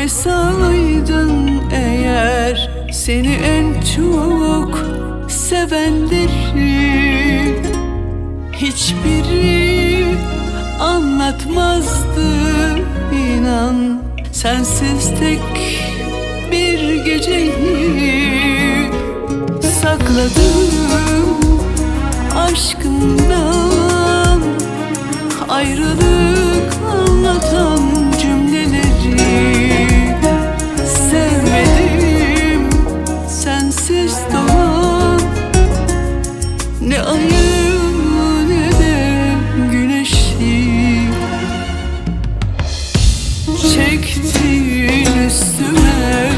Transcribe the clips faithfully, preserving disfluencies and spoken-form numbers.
koysaydın eğer seni en çok sevenleri, hiçbiri anlatmazdı inan sensiz tek bir geceyi. Sakladım aşkımdan ayrılık anlatan cümleleri. Sevmedim sensiz doğan ne ayı ne de güneşi. Çektin üstüme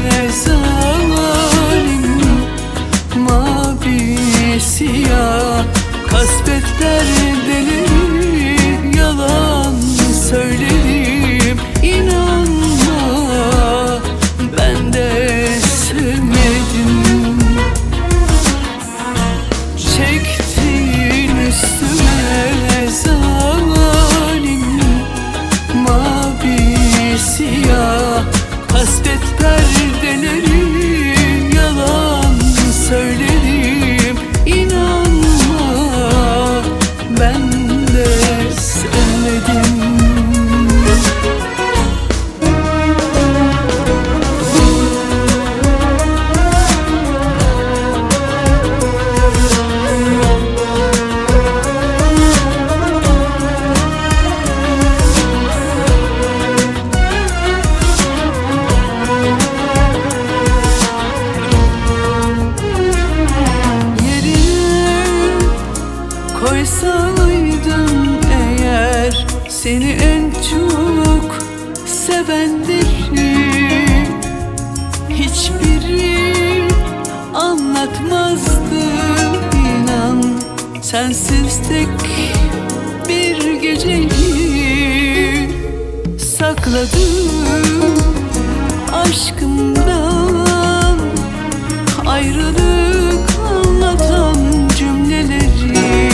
zalim mavi siyah kasvetler deli, yalan söyledim inanma ben de sevmedim. Çektin üstüme zalim mavi siyah kasvetler deli, yalan söyledim inanma ben de sevmedim. Koysaydın eğer seni en çok sevenleri, hiçbiri anlatmazdı inan sensiz tek bir geceyi. Sakladım aşkımdan ayrılık anlatan cümleleri.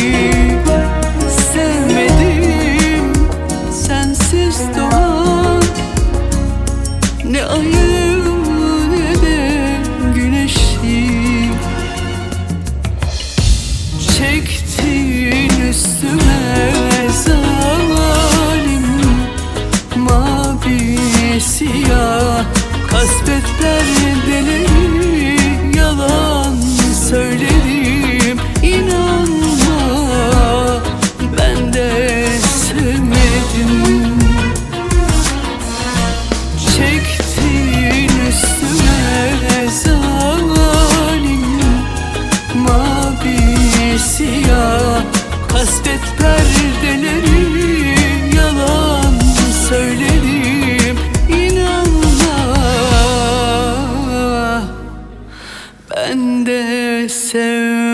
Sevmedim sensiz doğan ne ayı ne de güneşi. Çektin üstüme zalim mavi siyah kasvetler deli, yalan söyledim inanma ben de sevmedim. Çektin üstüme zalim mavi siyah kasvetler deli, yalan söyledim inanma ben de sevmedim.